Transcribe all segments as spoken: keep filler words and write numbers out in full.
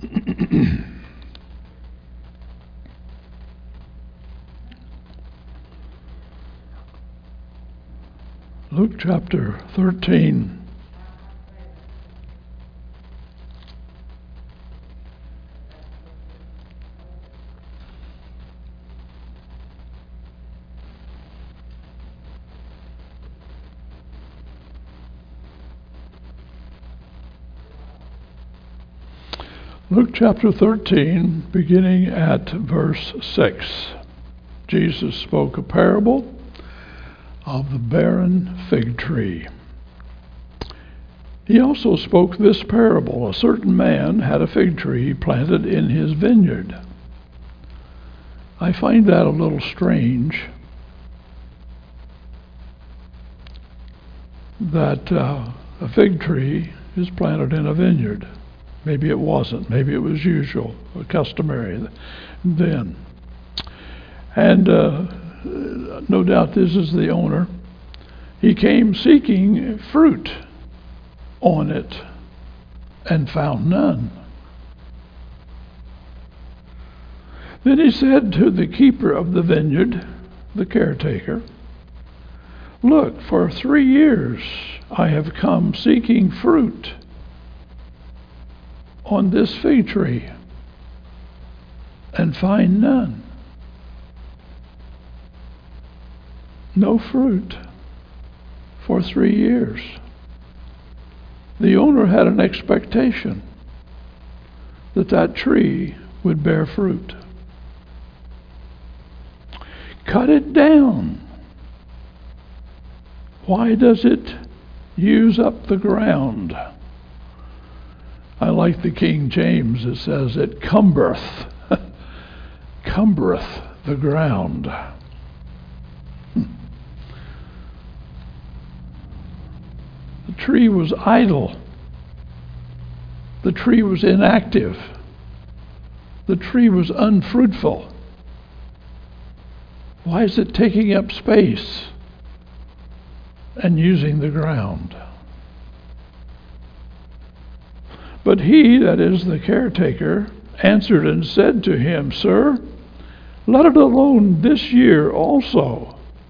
Luke chapter thirteen. Luke chapter thirteen, beginning at verse six. Jesus spoke a parable of the barren fig tree. He also spoke this parable. A certain man had a fig tree planted in his vineyard. I find that a little strange, that uh, a fig tree is planted in a vineyard. Maybe it wasn't. Maybe it was usual, or customary then. And uh, no doubt this is the owner. He came seeking fruit on it and found none. Then he said to the keeper of the vineyard, the caretaker, "Look, for three years I have come seeking fruit on this fig tree and find none." No fruit for three years. The owner had an expectation that that tree would bear fruit. Cut it down. Why does it use up the ground? I like the King James. It says it cumbereth, cumbereth the ground. The tree was idle. The tree was inactive. The tree was unfruitful. Why is it taking up space and using the ground? But he, that is the caretaker, answered and said to him, "Sir, let it alone this year also,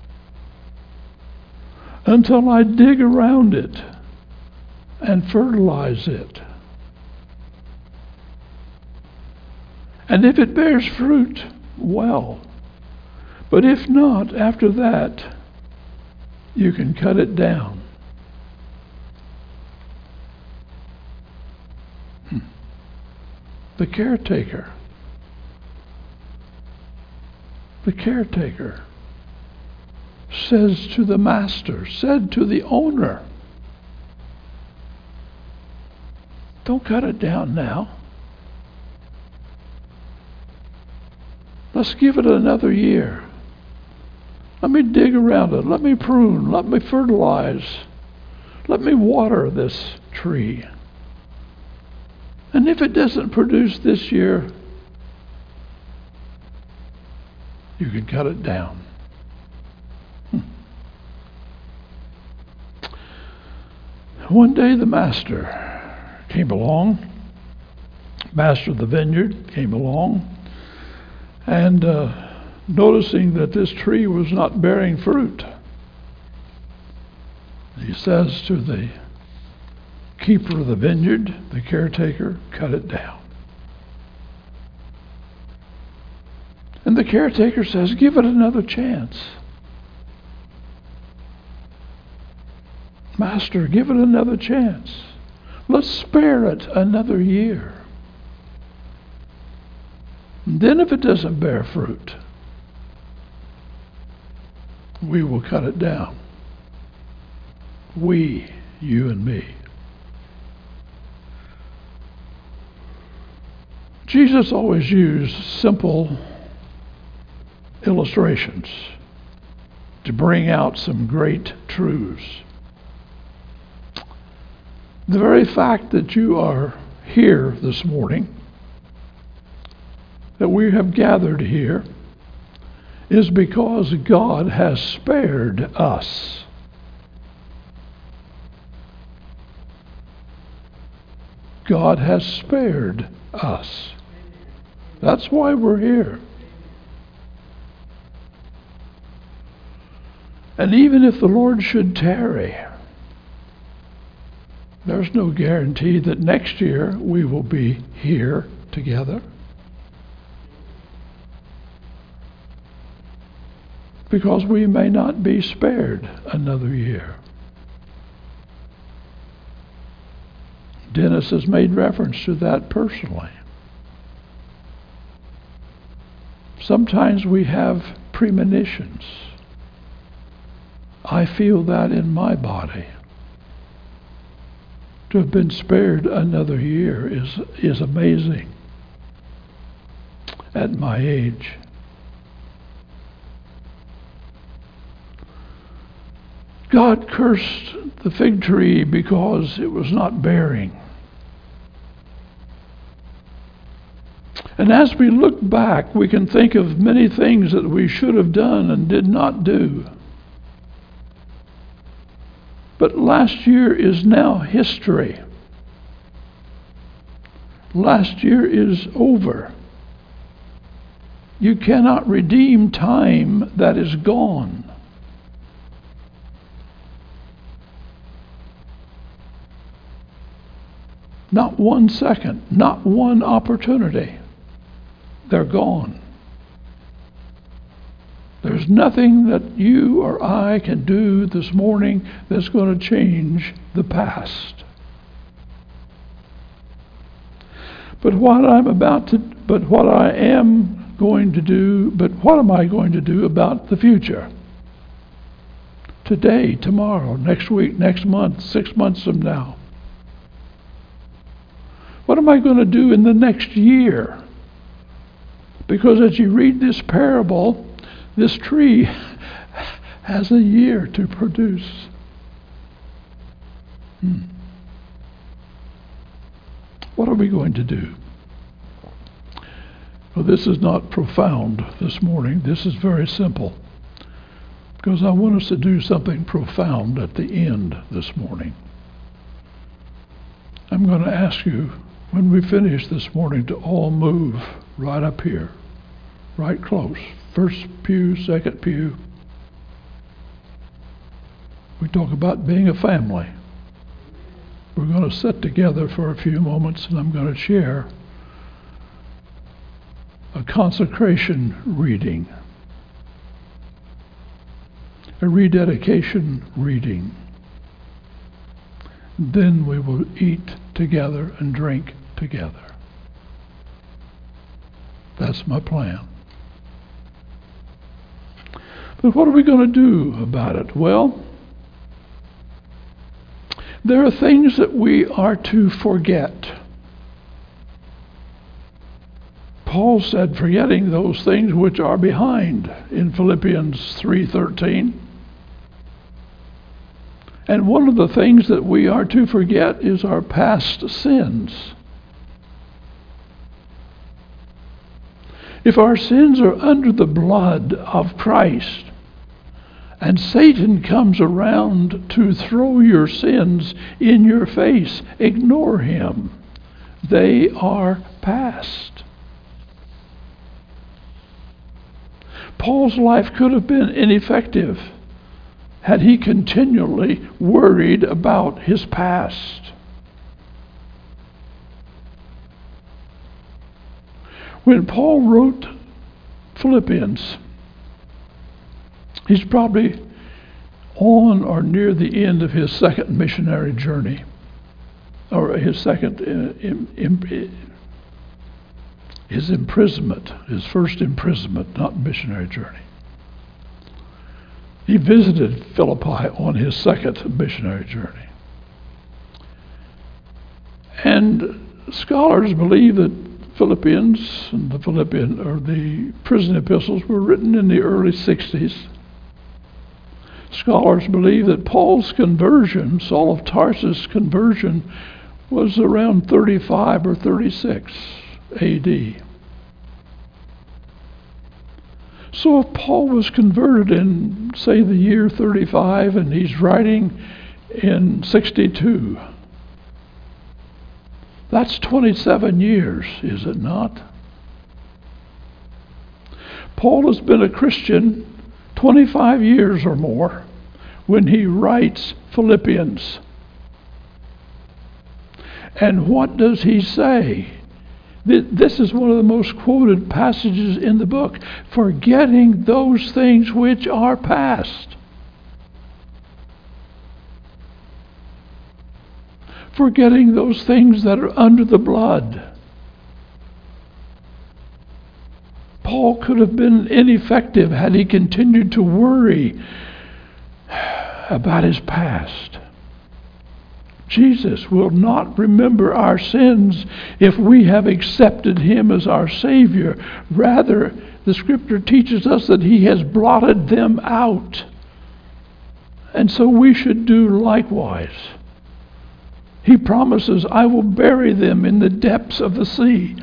until I dig around it and fertilize it. And if it bears fruit, well. But if not, after that, you can cut it down." Hmm. The caretaker. The caretaker says to the master, said to the owner, "Don't cut it down now. Let's give it another year. Let me dig around it. Let me prune. Let me fertilize. Let me water this tree. And if it doesn't produce this year, you can cut it down." Hmm. One day the master came along, master of the vineyard came along, and uh, noticing that this tree was not bearing fruit, he says to the keeper of the vineyard, the caretaker, "Cut it down." And the caretaker says, "Give it another chance. Master, give it another chance. Let's spare it another year. And then if it doesn't bear fruit, we will cut it down. We, you and me." Jesus always used simple illustrations to bring out some great truths. The very fact that you are here this morning, that we have gathered here, is because God has spared us. God has spared us. That's why we're here. And even if the Lord should tarry, there's no guarantee that next year we will be here together. Because we may not be spared another year. Dennis has made reference to that personally. Sometimes we have premonitions. I feel that in my body. To have been spared another year is, is amazing at my age. God cursed the fig tree because it was not bearing. And as we look back, we can think of many things that we should have done and did not do. But last year is now history. Last year is over. You cannot redeem time that is gone. Not one second, not one opportunity. They're gone. There's nothing that you or I can do this morning that's going to change the past. But what I'm about to, but what I am going to do, but what am I going to do about the future? Today, tomorrow, next week, next month, six months from now. What am I going to do in the next year? Because as you read this parable, this tree has a year to produce. Hmm. What are we going to do? Well, this is not profound this morning. This is very simple. Because I want us to do something profound at the end this morning. I'm going to ask you, when we finish this morning, to all move right up here, right close. First pew, second pew. We talk about being a family. We're going to sit together for a few moments, and I'm going to share a consecration reading, a rededication reading. Then we will eat together and drink together. That's my plan. But what are we going to do about it? Well, there are things that we are to forget. Paul said, forgetting those things which are behind in Philippians three thirteen. And one of the things that we are to forget is our past sins. If our sins are under the blood of Christ, and Satan comes around to throw your sins in your face, ignore him. They are past. Paul's life could have been ineffective had he continually worried about his past. When Paul wrote Philippians, he's probably on or near the end of his second missionary journey, or his second uh, im, im, his imprisonment, his first imprisonment, not missionary journey. He visited Philippi on his second missionary journey. And scholars believe that Philippians and the Philippian or the prison epistles were written in the early sixties. Scholars believe that Paul's conversion, Saul of Tarsus' conversion, was around thirty-five or thirty-six A D. So if Paul was converted in, say, the year thirty-five, and he's writing in sixty-two, That's twenty-seven years, is it not? Paul has been a Christian twenty-five years or more when he writes Philippians. And what does he say? This is one of the most quoted passages in the book. Forgetting those things which are past. Forgetting those things that are under the blood. Paul could have been ineffective had he continued to worry about his past. Jesus will not remember our sins if we have accepted him as our Savior. Rather, the Scripture teaches us that he has blotted them out. And so we should do likewise. He promises, I will bury them in the depths of the sea.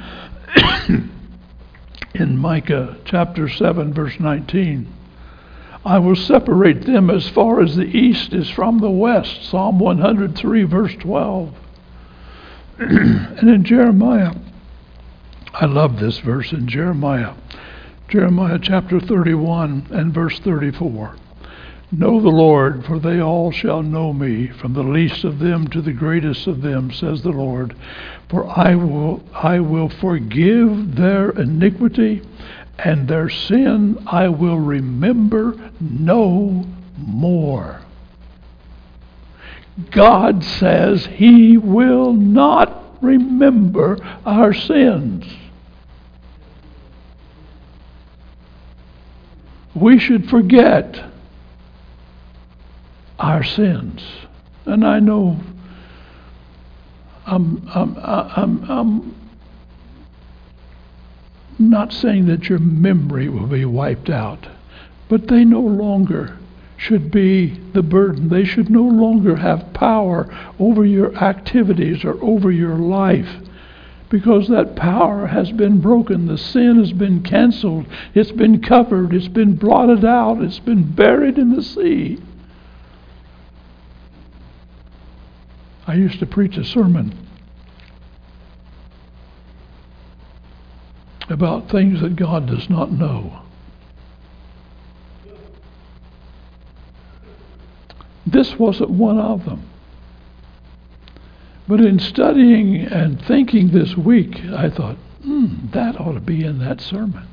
In Micah chapter seven, verse nineteen. I will separate them as far as the east is from the west. Psalm one hundred three, verse twelve. And in Jeremiah, I love this verse in Jeremiah. Jeremiah chapter thirty-one and verse thirty-four. Know the Lord, for they all shall know me, from the least of them to the greatest of them, says the Lord. For I will, I will forgive their iniquity, and their sin I will remember no more. God says he will not remember our sins. We should forget our sins. And I know I'm, I'm, I'm, I'm not saying that your memory will be wiped out, but they no longer should be the burden. They should no longer have power over your activities or over your life, because that power has been broken. The sin has been canceled. It's been covered. It's been blotted out. It's been buried in the sea. I used to preach a sermon about things that God does not know. This wasn't one of them. But in studying and thinking this week, I thought, hmm, that ought to be in that sermon.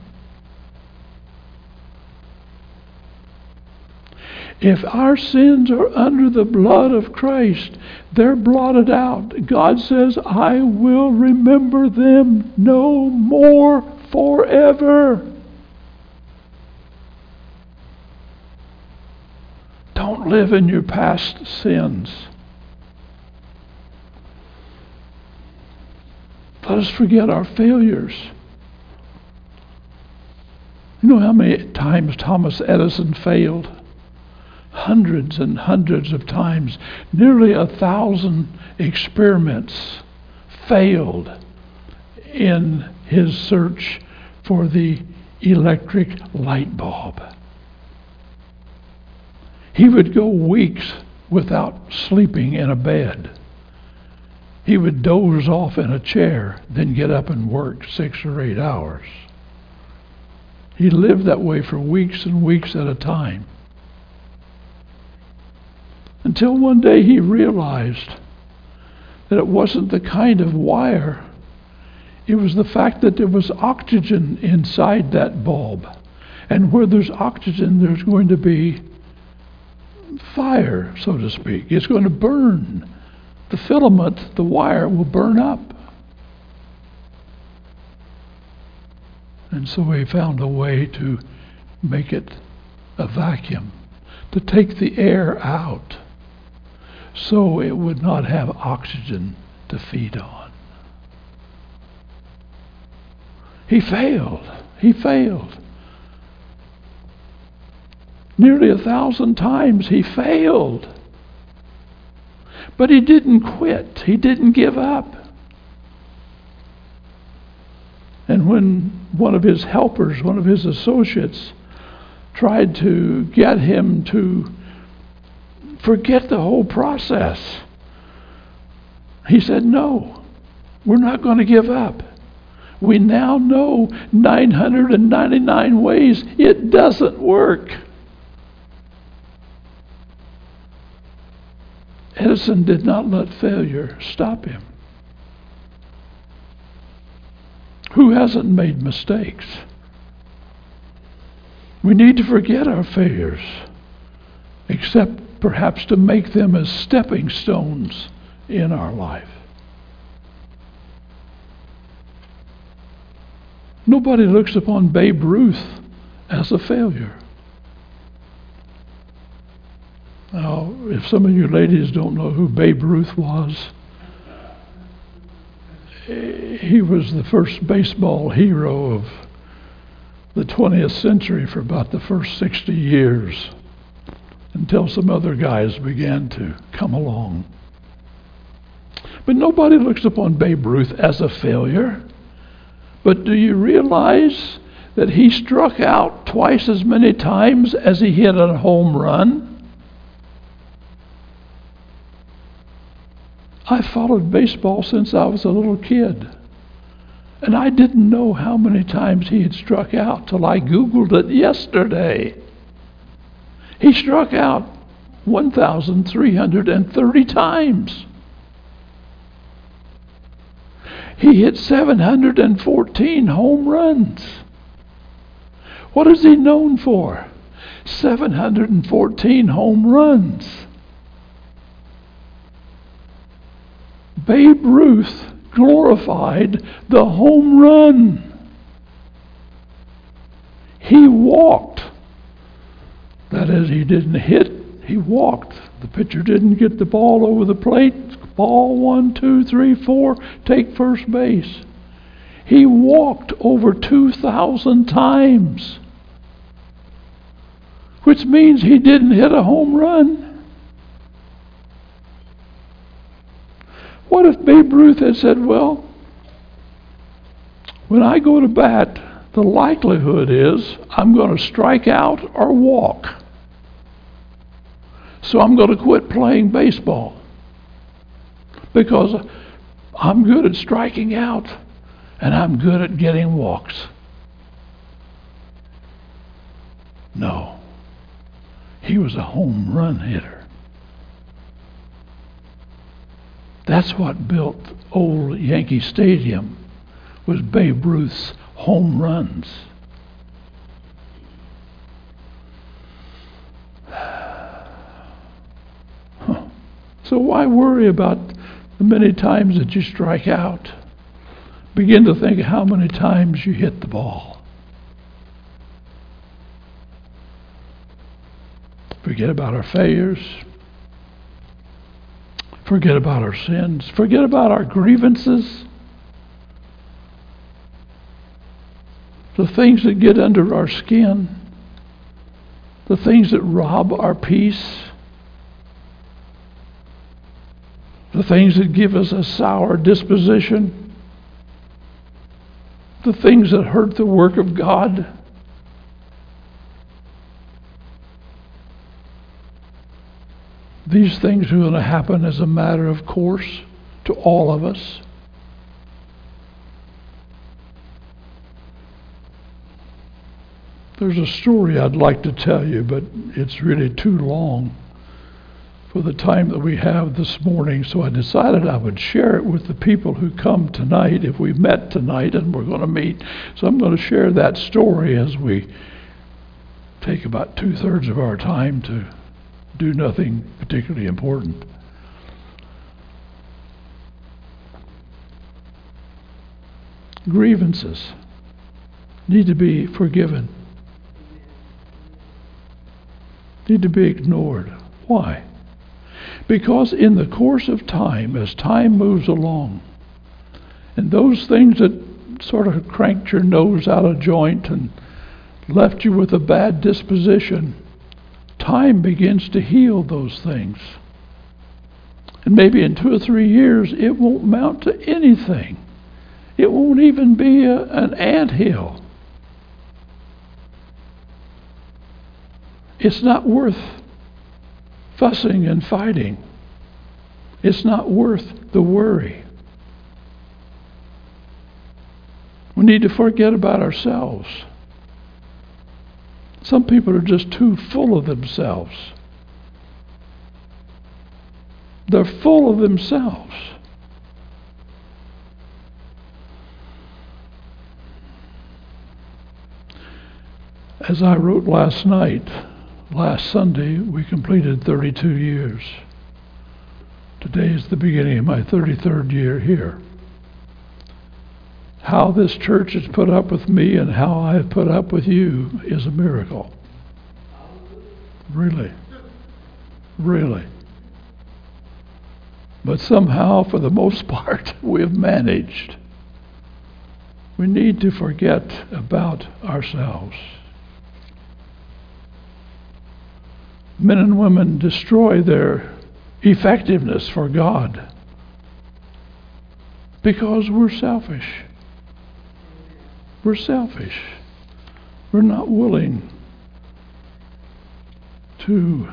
If our sins are under the blood of Christ, they're blotted out. God says, I will remember them no more forever. Don't live in your past sins. Let us forget our failures. You know how many times Thomas Edison failed? Hundreds and hundreds of times. Nearly a thousand experiments failed in his search for the electric light bulb. He would go weeks without sleeping in a bed. He would doze off in a chair, then get up and work six or eight hours. He lived that way for weeks and weeks at a time. Until one day he realized that it wasn't the kind of wire. It was the fact that there was oxygen inside that bulb. And where there's oxygen, there's going to be fire, so to speak. It's going to burn. The filament, the wire, will burn up. And so he found a way to make it a vacuum, to take the air out, so it would not have oxygen to feed on. He failed. He failed. Nearly a thousand times he failed. But he didn't quit. He didn't give up. And when one of his helpers, one of his associates, tried to get him to forget the whole process, he said, no, We're not going to give up. We now know nine hundred ninety-nine ways it doesn't work. Edison did not let failure stop him. Who hasn't made mistakes? We need to forget our failures, except perhaps to make them as stepping stones in our life. Nobody looks upon Babe Ruth as a failure. Now, if some of you ladies don't know who Babe Ruth was, he was the first baseball hero of the twentieth century for about the first sixty years, until some other guys began to come along. But nobody looks upon Babe Ruth as a failure. But do you realize that he struck out twice as many times as he hit a home run? I followed baseball since I was a little kid. And I didn't know how many times he had struck out till I Googled it yesterday. He struck out one thousand three hundred thirty times. He hit seven hundred fourteen home runs. What is he known for? seven hundred fourteen home runs. Babe Ruth glorified the home run. He walked. That is, he didn't hit, he walked. The pitcher didn't get the ball over the plate. Ball one, two, three, four, take first base. He walked over two thousand times, which means he didn't hit a home run. What if Babe Ruth had said, well, when I go to bat, the likelihood is I'm going to strike out or walk. So I'm going to quit playing baseball because I'm good at striking out and I'm good at getting walks. No. He was a home run hitter. That's what built old Yankee Stadium, was Babe Ruth's home runs. Huh. So why worry about the many times that you strike out? Begin to think of how many times you hit the ball. Forget about our failures. Forget about our sins. Forget about our grievances. The things that get under our skin. The things that rob our peace. The things that give us a sour disposition. The things that hurt the work of God. These things are going to happen as a matter of course to all of us. There's a story I'd like to tell you, but it's really too long for the time that we have this morning, so I decided I would share it with the people who come tonight if we met tonight, and we're going to meet. So I'm going to share that story as we take about two-thirds of our time to do nothing particularly important. Grievances need to be forgiven, need to be ignored. Why? Because in the course of time, as time moves along, and those things that sort of cranked your nose out of joint and left you with a bad disposition, time begins to heal those things. And maybe in two or three years, it won't amount to anything. It won't even be a, an anthill. It's not worth fussing and fighting. It's not worth the worry. We need to forget about ourselves. Some people are just too full of themselves. They're full of themselves. As I wrote last night, last Sunday, we completed thirty-two years. Today is the beginning of my thirty-third year here. How this church has put up with me and how I have put up with you is a miracle. Really. Really. But somehow, for the most part, we've managed. We need to forget about ourselves. Men and women destroy their effectiveness for God because we're selfish. We're selfish. We're not willing to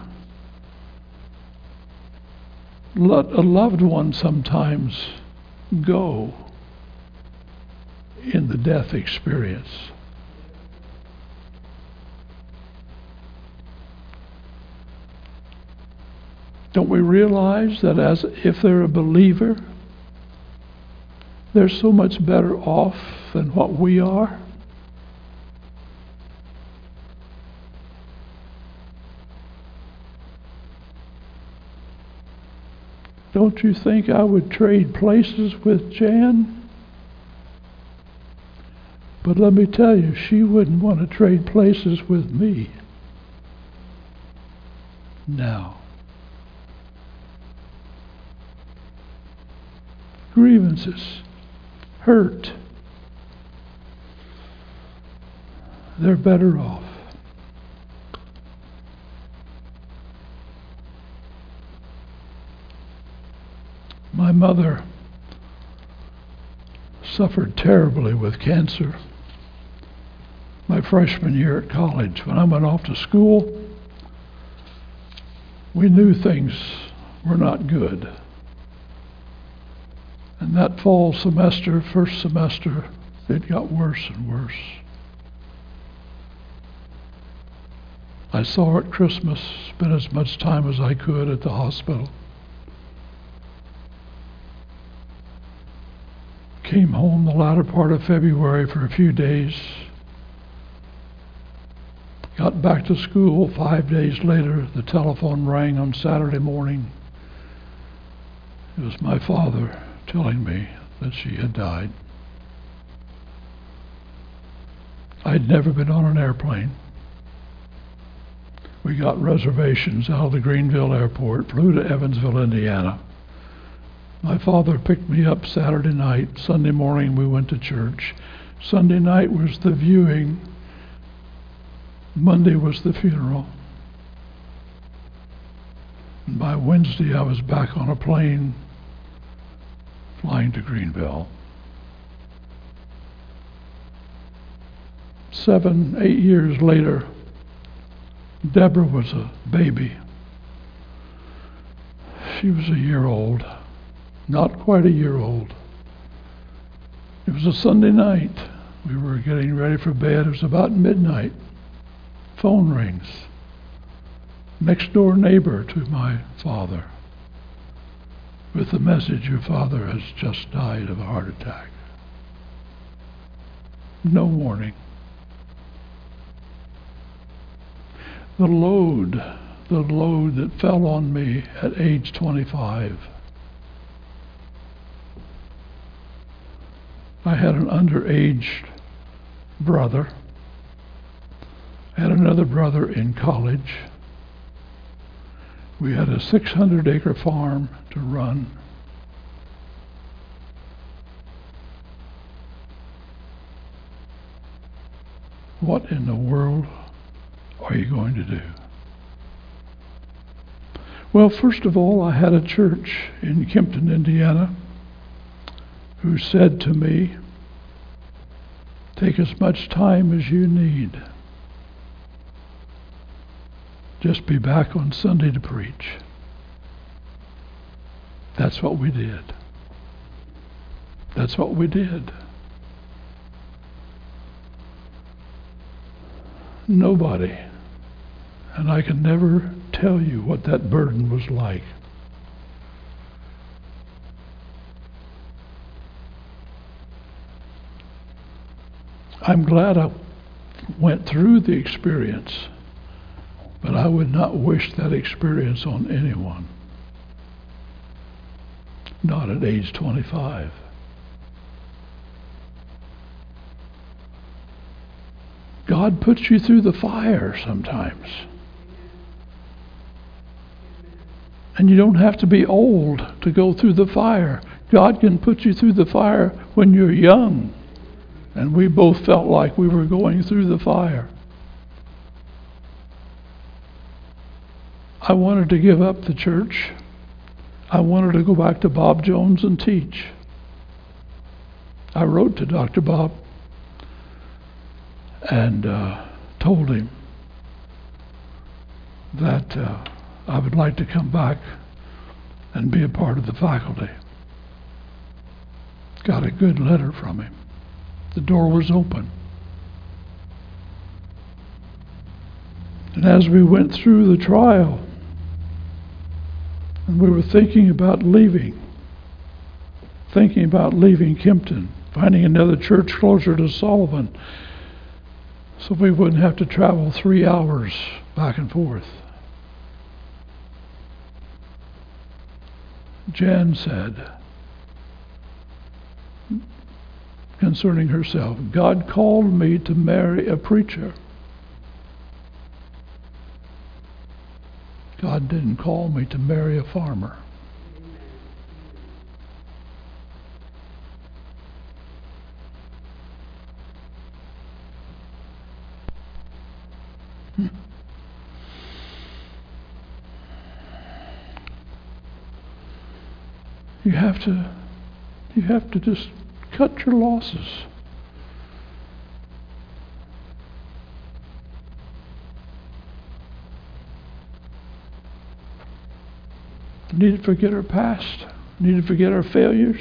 let a loved one sometimes go in the death experience. Don't we realize that as if they're a believer, they're so much better off than what we are? Don't you think I would trade places with Jan? But let me tell you, she wouldn't want to trade places with me. Now. Grievances, hurt. They're better off. My mother suffered terribly with cancer my freshman year at college. When I went off to school, we knew things were not good. And that fall semester, first semester, it got worse and worse. I saw her at Christmas, spent as much time as I could at the hospital. Came home the latter part of February for a few days. Got back to school five days later. The telephone rang on Saturday morning. It was my father telling me that she had died. I'd never been on an airplane. We got reservations out of the Greenville airport, flew to Evansville, Indiana. My father picked me up Saturday night. Sunday morning we went to church. Sunday night was the viewing. Monday was the funeral. And by Wednesday I was back on a plane flying to Greenville. Seven, eight years later, Deborah was a baby. She was a year old, not quite a year old. It was a Sunday night. We were getting ready for bed. It was about midnight. Phone rings. Next door neighbor to my father with the message, your father has just died of a heart attack. No warning. The load, the load that fell on me at age twenty-five. I had an underage brother. I had another brother in college. We had a six hundred acre farm to run. What in the world are you going to do? Well, first of all, I had a church in Kempton, Indiana, who said to me, take as much time as you need. Just be back on Sunday to preach. That's what we did. That's what we did. Nobody. And I can never tell you what that burden was like. I'm glad I went through the experience, but I would not wish that experience on anyone. Not at age twenty-five. God puts you through the fire sometimes. And you don't have to be old to go through the fire. God can put you through the fire when you're young. And we both felt like we were going through the fire. I wanted to give up the church. I wanted to go back to Bob Jones and teach. I wrote to Doctor Bob and uh, told him that uh, I would like to come back and be a part of the faculty. Got a good letter from him. The door was open. And as we went through the trial, and we were thinking about leaving, thinking about leaving Kempton, finding another church closer to Sullivan, so we wouldn't have to travel three hours back and forth. Jan said, concerning herself, God called me to marry a preacher. God didn't call me to marry a farmer. Hmm. You have to, you have to just cut your losses. We need to forget our past. We need to forget our failures.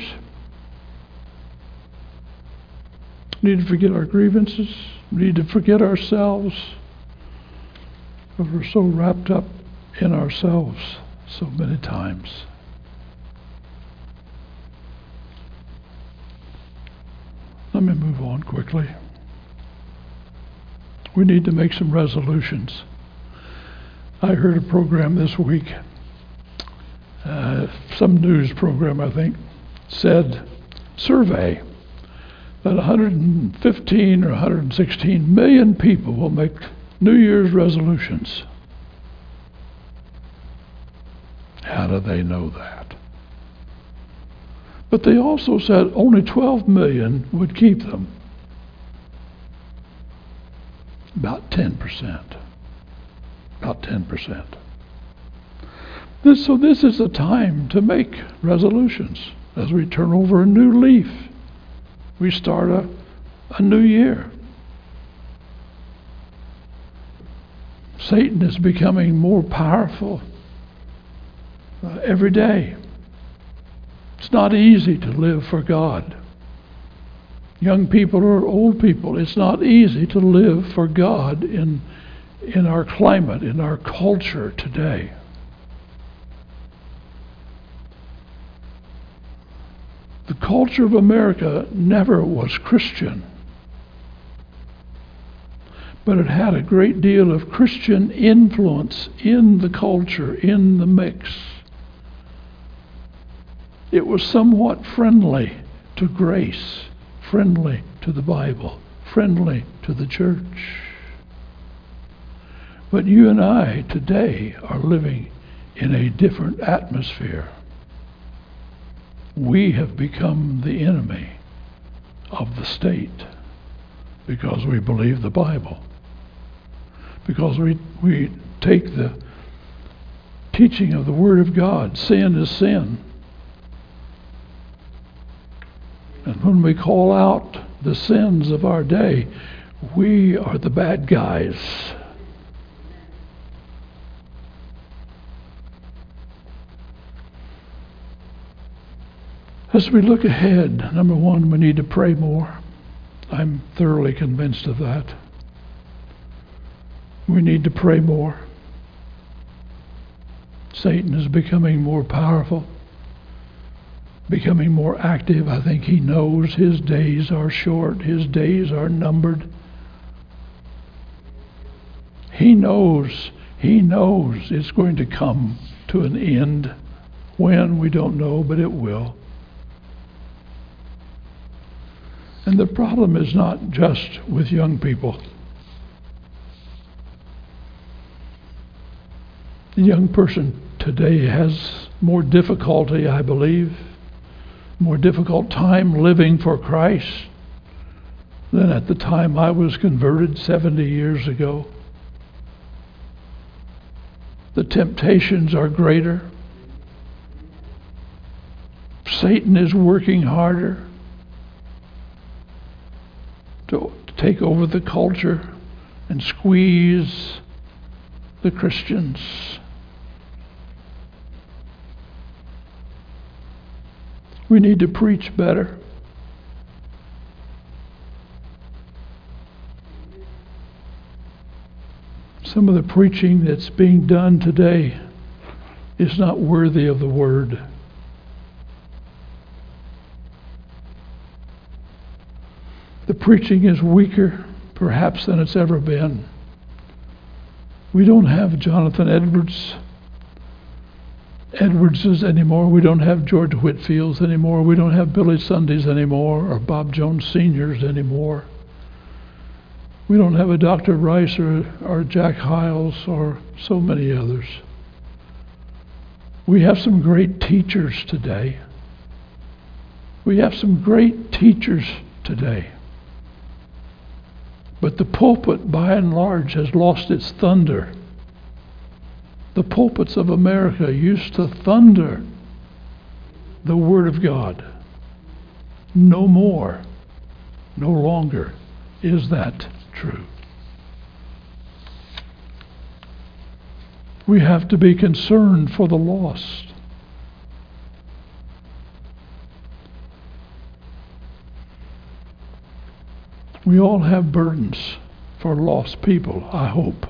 We need to forget our grievances. We need to forget ourselves. But we're so wrapped up in ourselves so many times. Let me move on quickly. We need to make some resolutions. I heard a program this week, uh, some news program I think, said, survey that one hundred fifteen or one hundred sixteen million people will make New Year's resolutions. How do they know that? But they also said only twelve million would keep them. About ten percent. About ten percent. This, so this is a time to make resolutions. As we turn over a new leaf, we start a, a new year. Satan is becoming more powerful uh, every day. It's not easy to live for God. Young people or old people, it's not easy to live for God in, in our climate, in our culture today. The culture of America never was Christian, but it had a great deal of Christian influence in the culture, in the mix. It was somewhat friendly to grace, friendly to the Bible, friendly to the church. But you and I today are living in a different atmosphere. We have become the enemy of the state because we believe the Bible. Because we we take the teaching of the Word of God, sin is sin. And when we call out the sins of our day, we are the bad guys. As we look ahead, number one, we need to pray more. I'm thoroughly convinced of that. need to pray more. Satan is becoming more powerful, becoming more active. I think he knows his days are short, his days are numbered. He knows, he knows it's going to come to an end. When, we don't know, but it will. And the problem is not just with young people. The young person today has more difficulty, I believe, more difficult time living for Christ than at the time I was converted seventy years ago. The temptations are greater. Satan is working harder to take over the culture and squeeze the Christians. We need to preach better. Some of the preaching that's being done today is not worthy of the word. The preaching is weaker, perhaps, than it's ever been. We don't have Jonathan Edwards Edwardses anymore. We don't have George Whitfields anymore. We don't have Billy Sundays anymore, or Bob Jones Seniors anymore. We don't have a Doctor Rice or, or Jack Hiles or so many others. We have some great teachers today. We have some great teachers today. But the pulpit, by and large, has lost its thunder. The pulpits of America used to thunder the Word of God. No more, no longer is that true. We have to be concerned for the lost. We all have burdens for lost people, I hope.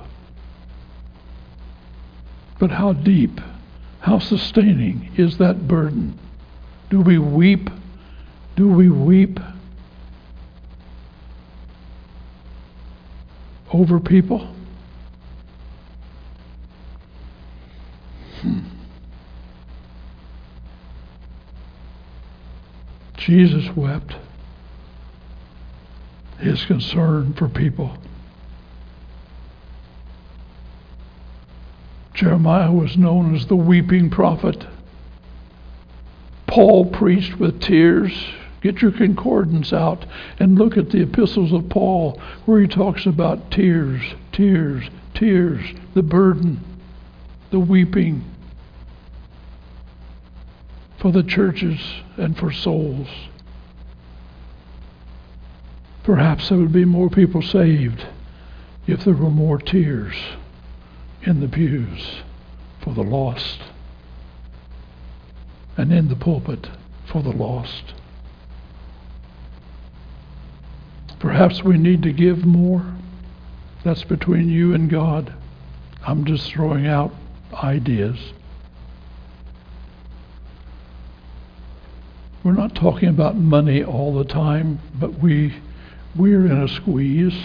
But how deep, how sustaining is that burden? Do we weep? Do we weep over people? Hmm. Jesus wept. His concern for people. Jeremiah was known as the weeping prophet. Paul preached with tears. Get your concordance out and look at the epistles of Paul, where he talks about tears, tears, tears, the burden, the weeping for the churches and for souls. Perhaps there would be more people saved if there were more tears in the pews for the lost and in the pulpit for the lost. Perhaps we need to give more. That's between you and God. I'm just throwing out ideas. We're not talking about money all the time, but we we're in a squeeze.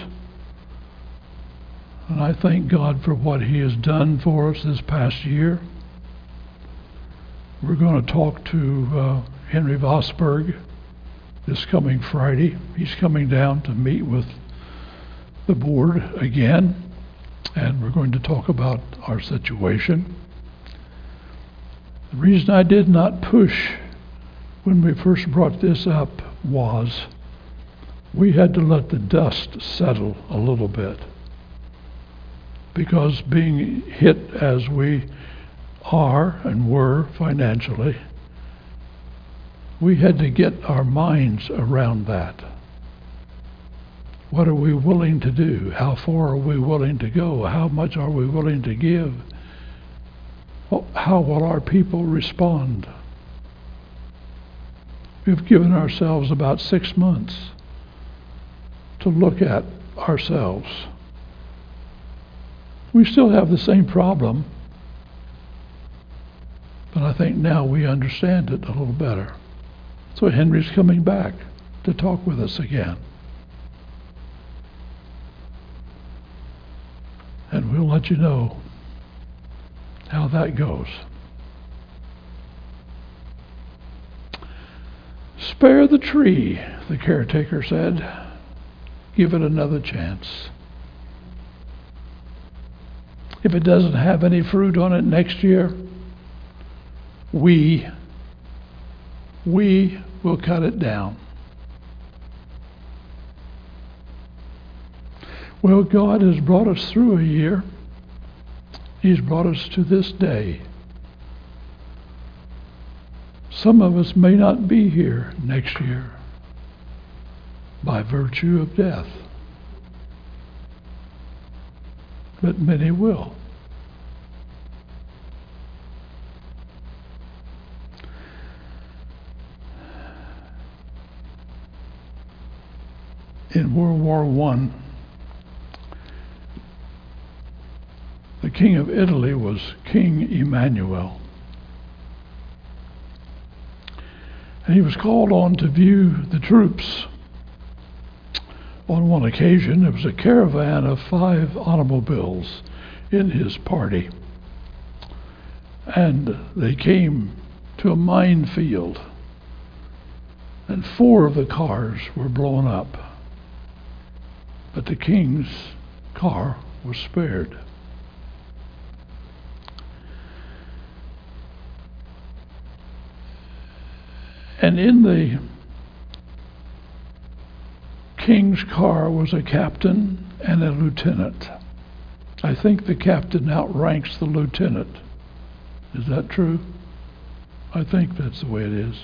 And I thank God for what He has done for us this past year. We're going to talk to uh, Henry Vosberg this coming Friday. He's coming down to meet with the board again, and we're going to talk about our situation. The reason I did not push when we first brought this up was we had to let the dust settle a little bit. Because being hit as we are and were financially, we had to get our minds around that. What are we willing to do? How far are we willing to go? How much are we willing to give? How will our people respond? We've given ourselves about six months to look at ourselves. We still have the same problem, but I think now we understand it a little better. So Henry's coming back to talk with us again. And we'll let you know how that goes. Spare the tree, the caretaker said. Give it another chance. If it doesn't have any fruit on it next year, we, we will cut it down. Well, God has brought us through a year. He's brought us to this day. Some of us may not be here next year by virtue of death, but many will. In World War One, the King of Italy was King Emmanuel. And he was called on to view the troops. On one occasion, there was a caravan of five automobiles in his party. And they came to a minefield, and four of the cars were blown up. But the king's car was spared. And in the king's car was a captain and a lieutenant. I think the captain outranks the lieutenant. Is that true? I think that's the way it is.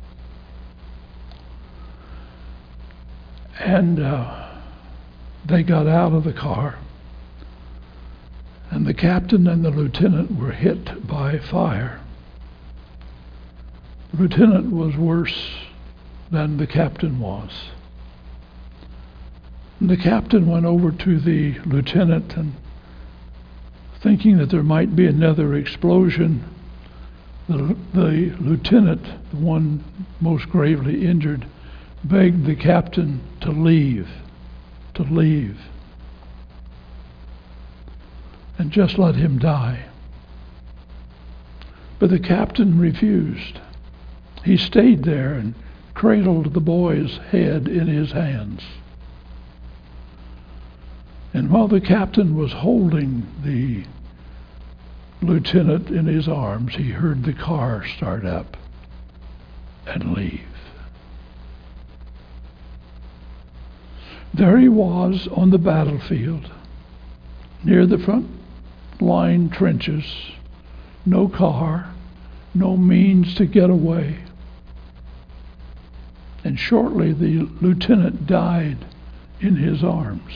And uh, they got out of the car, and the captain and the lieutenant were hit by fire. The lieutenant was worse than the captain was. And the captain went over to the lieutenant, and thinking that there might be another explosion, the, the lieutenant, the one most gravely injured, begged the captain to leave, to leave, and just let him die. But the captain refused. He stayed there and cradled the boy's head in his hands. And while the captain was holding the lieutenant in his arms, he heard the car start up and leave. There he was on the battlefield, near the front line trenches, no car, no means to get away. And shortly the lieutenant died in his arms.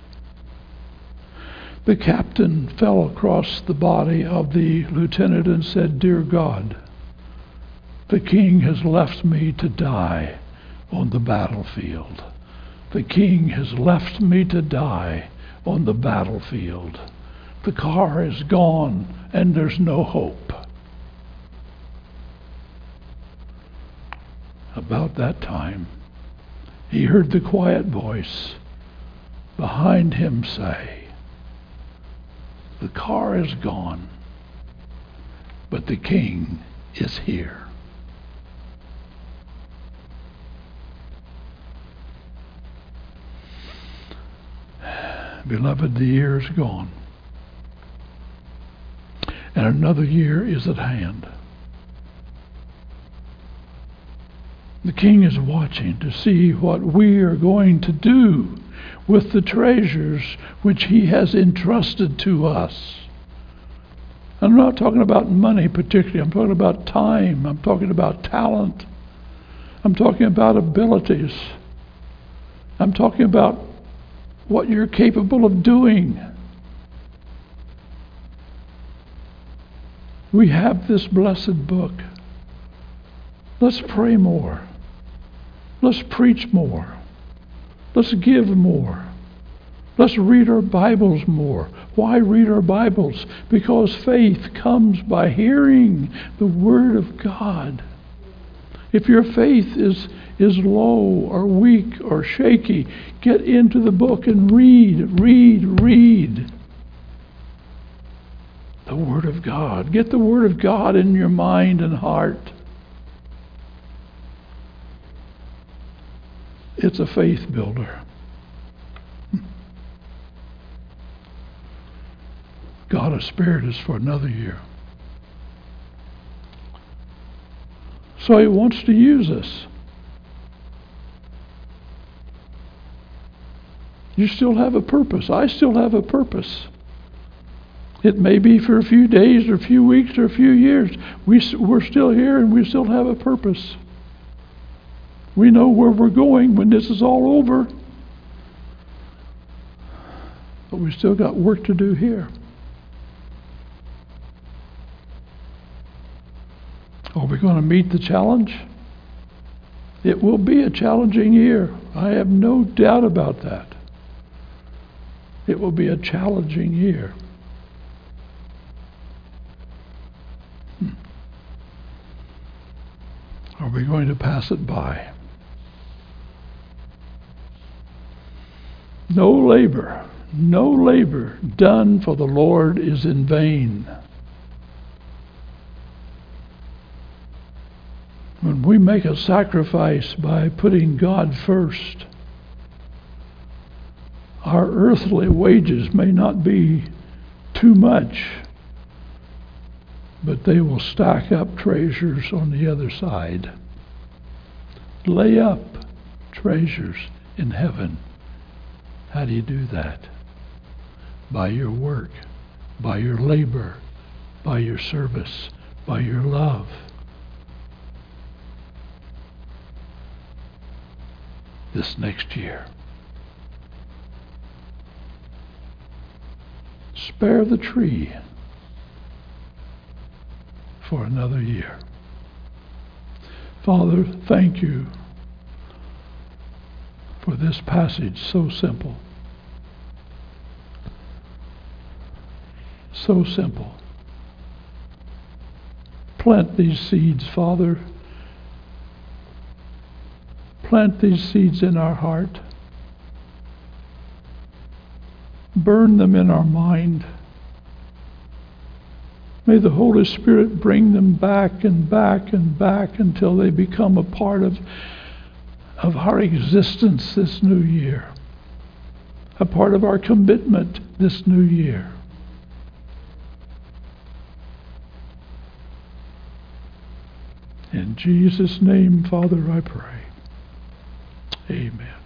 The captain fell across the body of the lieutenant and said, "Dear God, the king has left me to die on the battlefield. The king has left me to die on the battlefield. The car is gone and there's no hope." About that time, he heard the quiet voice behind him say, "The car is gone, but the king is here." Beloved, the year is gone, and another year is at hand. The king is watching to see what we are going to do with the treasures which he has entrusted to us. I'm not talking about money particularly. I'm talking about time. I'm talking about talent. I'm talking about abilities. I'm talking about what you're capable of doing. We have this blessed book. Let's pray more. Let's preach more. Let's give more. Let's read our Bibles more. Why read our Bibles? Because faith comes by hearing the Word of God. If your faith is, is low or weak or shaky, get into the book and read, read, read the Word of God. Get the Word of God in your mind and heart. It's a faith builder. God has spared us for another year. So He wants to use us. You still have a purpose. I still have a purpose. It may be for a few days or a few weeks or a few years. We, we're still here and we still have a purpose. We know where we're going when this is all over. But we still got work to do here. Are we going to meet the challenge? It will be a challenging year. I have no doubt about that. It will be a challenging year. Hmm. Are we going to pass it by? No labor, no labor done for the Lord is in vain. When we make a sacrifice by putting God first, our earthly wages may not be too much, but they will stack up treasures on the other side. Lay up treasures in heaven. How do you do that? By your work, by your labor, by your service, by your love. This next year. Spare the tree for another year. Father, thank you for this passage so simple. So simple. Plant these seeds, Father. Plant these seeds in our heart. Burn them in our mind. May the Holy Spirit bring them back and back and back until they become a part of, of our existence this new year. A part of our commitment this new year. In Jesus' name, Father, I pray. Amen.